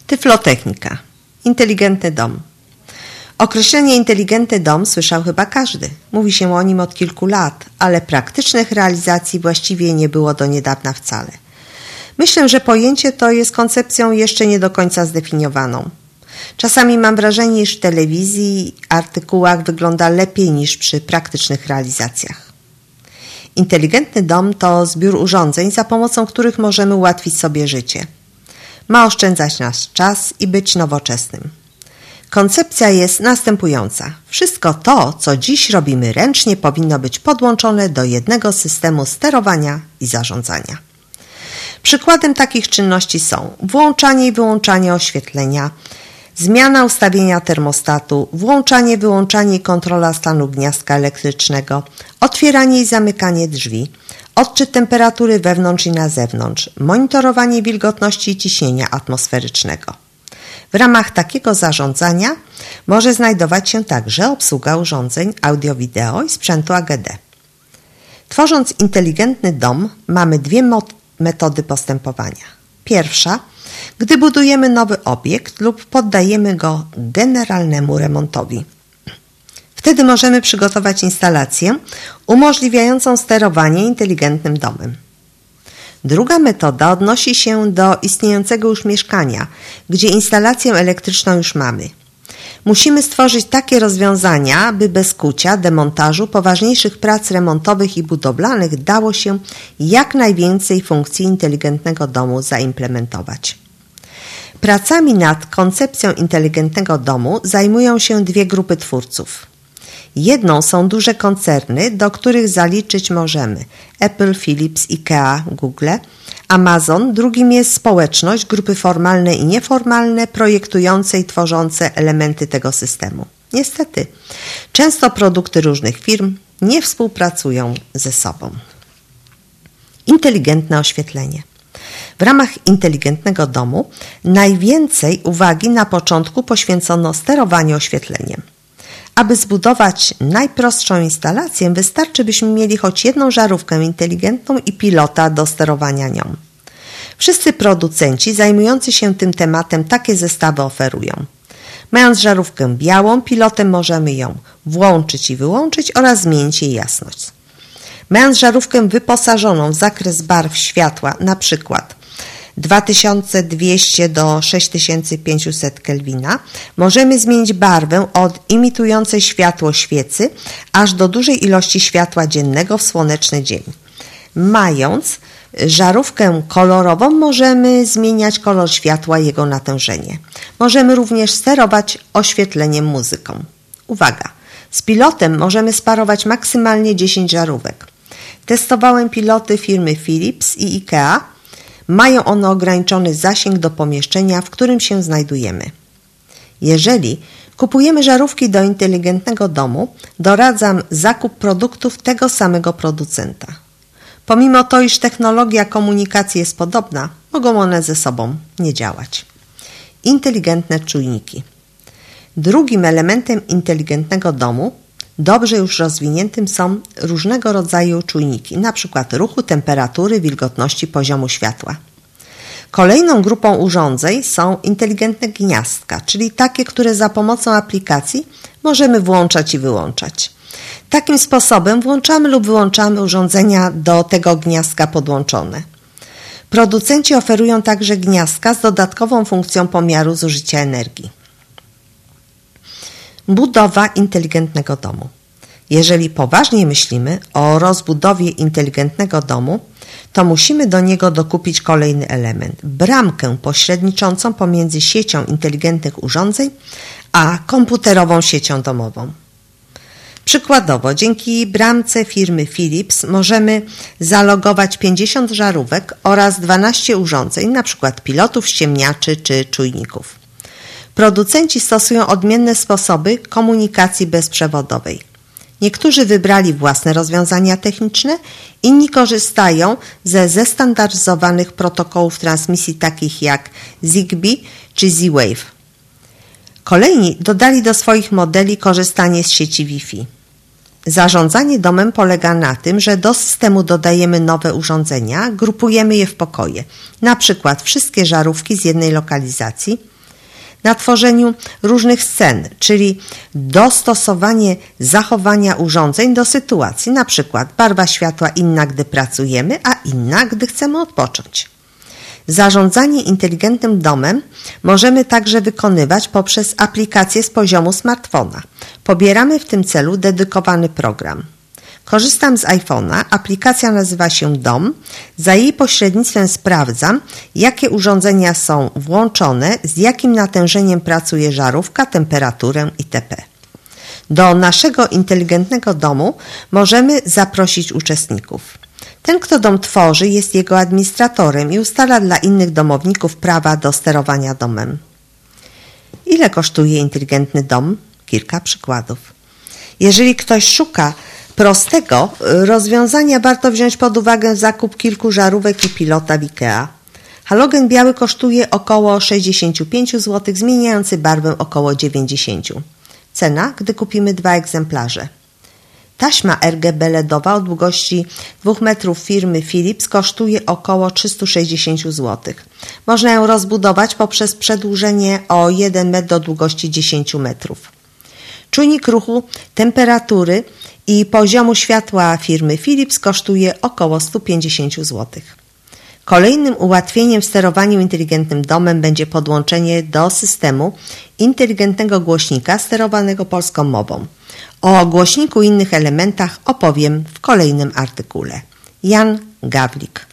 Tyflotechnika. Inteligentny dom. Określenie inteligentny dom słyszał chyba każdy. Mówi się o nim od kilku lat, ale praktycznych realizacji właściwie nie było do niedawna wcale. Myślę, że pojęcie to jest koncepcją jeszcze nie do końca zdefiniowaną. Czasami mam wrażenie, iż w telewizji i artykułach wygląda lepiej niż przy praktycznych realizacjach. Inteligentny dom to zbiór urządzeń, za pomocą których możemy ułatwić sobie życie. Ma oszczędzać nasz czas i być nowoczesnym. Koncepcja jest następująca. Wszystko to, co dziś robimy ręcznie, powinno być podłączone do jednego systemu sterowania i zarządzania. Przykładem takich czynności są włączanie i wyłączanie oświetlenia, zmiana ustawienia termostatu, włączanie, wyłączanie i kontrola stanu gniazdka elektrycznego, otwieranie i zamykanie drzwi, odczyt temperatury wewnątrz i na zewnątrz, monitorowanie wilgotności i ciśnienia atmosferycznego. W ramach takiego zarządzania może znajdować się także obsługa urządzeń audio-wideo i sprzętu AGD. Tworząc inteligentny dom, mamy dwie metody postępowania. Pierwsza, gdy budujemy nowy obiekt lub poddajemy go generalnemu remontowi. Wtedy możemy przygotować instalację umożliwiającą sterowanie inteligentnym domem. Druga metoda odnosi się do istniejącego już mieszkania, gdzie instalację elektryczną już mamy. Musimy stworzyć takie rozwiązania, by bez kucia, demontażu, poważniejszych prac remontowych i budowlanych dało się jak najwięcej funkcji inteligentnego domu zaimplementować. Pracami nad koncepcją inteligentnego domu zajmują się dwie grupy twórców. Jedną są duże koncerny, do których zaliczyć możemy Apple, Philips, IKEA, Google, Amazon. Drugim jest społeczność, grupy formalne i nieformalne, projektujące i tworzące elementy tego systemu. Niestety, często produkty różnych firm nie współpracują ze sobą. Inteligentne oświetlenie. W ramach inteligentnego domu najwięcej uwagi na początku poświęcono sterowaniu oświetleniem. Aby zbudować najprostszą instalację, wystarczy, byśmy mieli choć jedną żarówkę inteligentną i pilota do sterowania nią. Wszyscy producenci zajmujący się tym tematem takie zestawy oferują. Mając żarówkę białą, pilotem możemy ją włączyć i wyłączyć oraz zmienić jej jasność. Mając żarówkę wyposażoną w zakres barw światła, na przykład 2200 do 6500 Kelwina, możemy zmienić barwę od imitującej światło świecy aż do dużej ilości światła dziennego w słoneczny dzień. Mając żarówkę kolorową, możemy zmieniać kolor światła i jego natężenie. Możemy również sterować oświetleniem muzyką. Uwaga! Z pilotem możemy sparować maksymalnie 10 żarówek. Testowałem piloty firmy Philips i IKEA. Mają one ograniczony zasięg do pomieszczenia, w którym się znajdujemy. Jeżeli kupujemy żarówki do inteligentnego domu, doradzam zakup produktów tego samego producenta. Pomimo to, iż technologia komunikacji jest podobna, mogą one ze sobą nie działać. Inteligentne czujniki. Drugim elementem inteligentnego domu, dobrze już rozwiniętym, są różnego rodzaju czujniki, np. ruchu, temperatury, wilgotności, poziomu światła. Kolejną grupą urządzeń są inteligentne gniazdka, czyli takie, które za pomocą aplikacji możemy włączać i wyłączać. Takim sposobem włączamy lub wyłączamy urządzenia do tego gniazdka podłączone. Producenci oferują także gniazdka z dodatkową funkcją pomiaru zużycia energii. Budowa inteligentnego domu. Jeżeli poważnie myślimy o rozbudowie inteligentnego domu, to musimy do niego dokupić kolejny element – bramkę pośredniczącą pomiędzy siecią inteligentnych urządzeń a komputerową siecią domową. Przykładowo, dzięki bramce firmy Philips możemy zalogować 50 żarówek oraz 12 urządzeń, np. pilotów, ściemniaczy czy czujników. Producenci stosują odmienne sposoby komunikacji bezprzewodowej. Niektórzy wybrali własne rozwiązania techniczne, inni korzystają ze zestandaryzowanych protokołów transmisji takich jak Zigbee czy Z-Wave. Kolejni dodali do swoich modeli korzystanie z sieci Wi-Fi. Zarządzanie domem polega na tym, że do systemu dodajemy nowe urządzenia, grupujemy je w pokoje, na przykład wszystkie żarówki z jednej lokalizacji, na tworzeniu różnych scen, czyli dostosowanie zachowania urządzeń do sytuacji, na przykład barwa światła inna, gdy pracujemy, a inna, gdy chcemy odpocząć. Zarządzanie inteligentnym domem możemy także wykonywać poprzez aplikację z poziomu smartfona. Pobieramy w tym celu dedykowany program. Korzystam z iPhone'a, aplikacja nazywa się Dom. Za jej pośrednictwem sprawdzam, jakie urządzenia są włączone, z jakim natężeniem pracuje żarówka, temperaturę itp. Do naszego inteligentnego domu możemy zaprosić uczestników. Ten, kto dom tworzy, jest jego administratorem i ustala dla innych domowników prawa do sterowania domem. Ile kosztuje inteligentny dom? Kilka przykładów. Jeżeli ktoś szuka prostego rozwiązania, warto wziąć pod uwagę zakup kilku żarówek i pilota w IKEA. Halogen biały kosztuje około 65 zł, zmieniający barwę około 90. Cena, gdy kupimy 2 egzemplarze. Taśma RGB LEDowa o długości 2 metrów firmy Philips kosztuje około 360 zł. Można ją rozbudować poprzez przedłużenie o 1 metr do długości 10 metrów. Czujnik ruchu, temperatury i poziomu światła firmy Philips kosztuje około 150 zł. Kolejnym ułatwieniem w sterowaniu inteligentnym domem będzie podłączenie do systemu inteligentnego głośnika sterowanego polską mową. O głośniku i innych elementach opowiem w kolejnym artykule. Jan Gawlik.